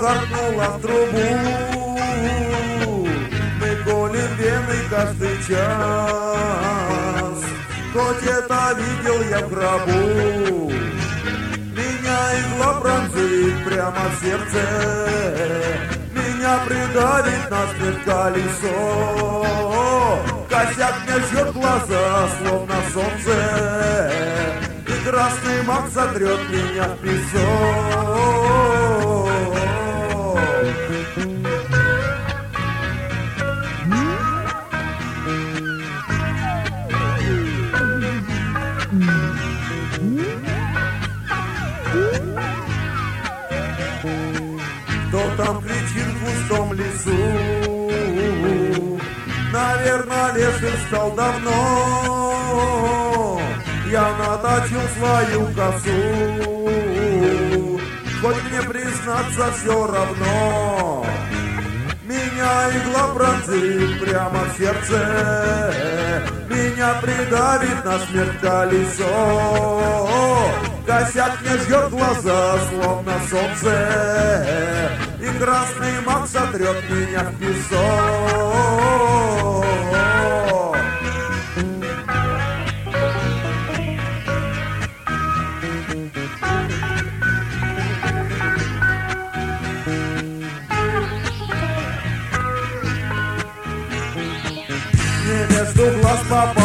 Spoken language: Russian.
харкнула в трубу. Мы колем вены каждый час, хоть это видел я в гробу. Меня игла пронзит прямо в сердце, меня придавит насмерть колесо. Косяк мне жжет глаза, словно солнце, и красный мак сотрет меня в песок. Кто там кричит в густом лесу? Наверное, лес стал давно. Я наточил свою косу, хоть мне признаться все равно. Меня игла пронзит прямо в сердце, меня придавит насмерть колесо. Косяк мне жжет глаза, словно солнце, и красный мак сотрет меня в песок. Мне между глаз попал